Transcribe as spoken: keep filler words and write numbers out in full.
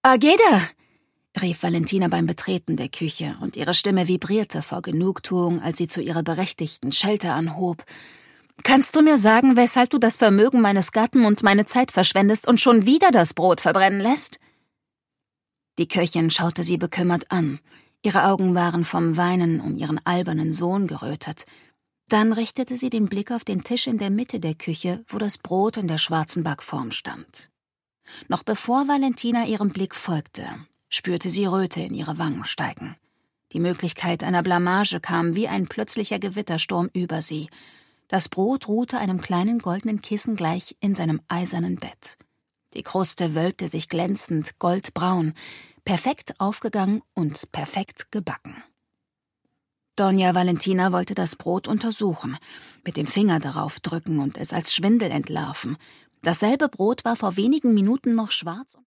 »Ageda«, rief Valentina beim Betreten der Küche, und ihre Stimme vibrierte vor Genugtuung, als sie zu ihrer berechtigten Schelte anhob. »Kannst du mir sagen, weshalb du das Vermögen meines Gatten und meine Zeit verschwendest und schon wieder das Brot verbrennen lässt?« Die Köchin schaute sie bekümmert an. Ihre Augen waren vom Weinen um ihren albernen Sohn gerötet. Dann richtete sie den Blick auf den Tisch in der Mitte der Küche, wo das Brot in der schwarzen Backform stand. Noch bevor Valentina ihrem Blick folgte, spürte sie Röte in ihre Wangen steigen. Die Möglichkeit einer Blamage kam wie ein plötzlicher Gewittersturm über sie. Das Brot ruhte einem kleinen goldenen Kissen gleich in seinem eisernen Bett. Die Kruste wölbte sich glänzend goldbraun, perfekt aufgegangen und perfekt gebacken. Doña Valentina wollte das Brot untersuchen, mit dem Finger darauf drücken und es als Schwindel entlarven. Dasselbe Brot war vor wenigen Minuten noch schwarz und